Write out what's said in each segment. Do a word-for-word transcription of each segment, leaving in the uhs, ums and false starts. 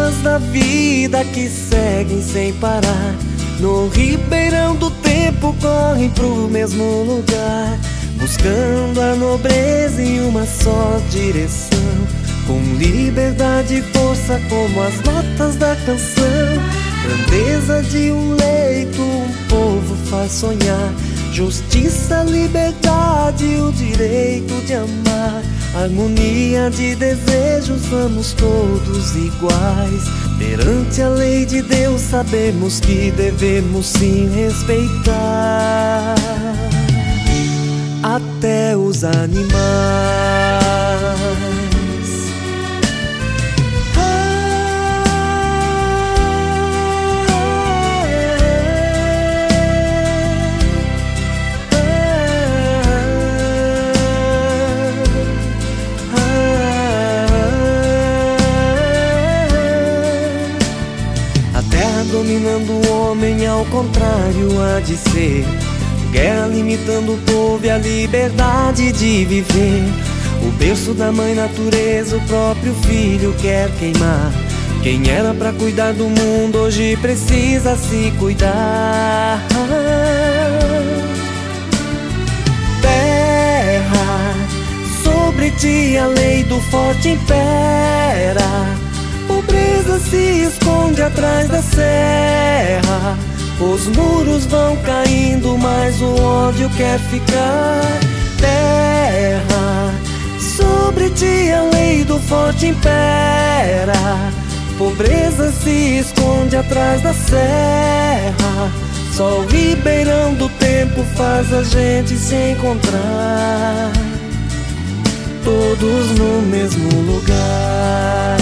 lutas da vida que seguem sem parar, no ribeirão do tempo correm pro mesmo lugar, buscando a nobreza em uma só direção, com liberdade e força como as notas da canção. Grandeza de um leito, um povo faz sonhar, justiça, liberdade, o direito de amar, harmonia de desejos, somos todos iguais. Perante a lei de Deus sabemos que devemos sim respeitar até os animais. Dominando o homem, ao contrário há de ser, guerra limitando o povo e a liberdade de viver. O berço da mãe natureza, o próprio filho quer queimar. Quem era pra cuidar do mundo hoje precisa se cuidar. Terra, sobre ti a lei do forte impera, pobreza se esconde atrás da serra. Os muros vão caindo, mas o ódio quer ficar. Terra, sobre ti a lei do forte impera, pobreza se esconde atrás da serra. Só o ribeirão do tempo faz a gente se encontrar, todos no mesmo lugar.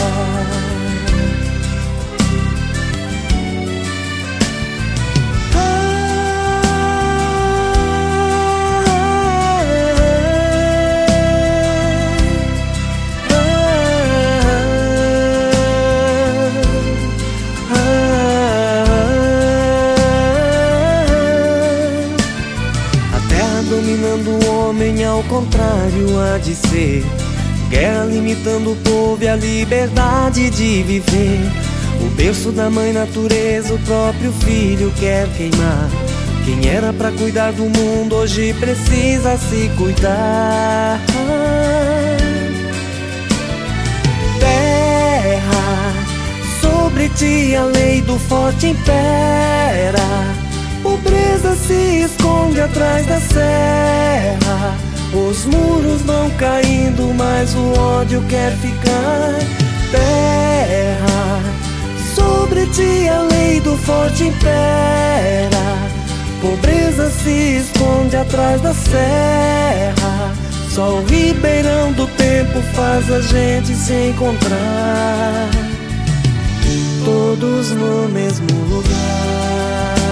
Dominando o homem, ao contrário há de ser, guerra limitando o povo e a liberdade de viver. O berço da mãe natureza, o próprio filho quer queimar. Quem era pra cuidar do mundo hoje precisa se cuidar. Terra, sobre ti a lei do forte impera, pobreza se esconde atrás da serra. Os muros vão caindo, mas o ódio quer ficar. Terra, sobre ti a lei do forte impera, pobreza se esconde atrás da serra. Só o ribeirão do tempo faz a gente se encontrar, todos no mesmo lugar.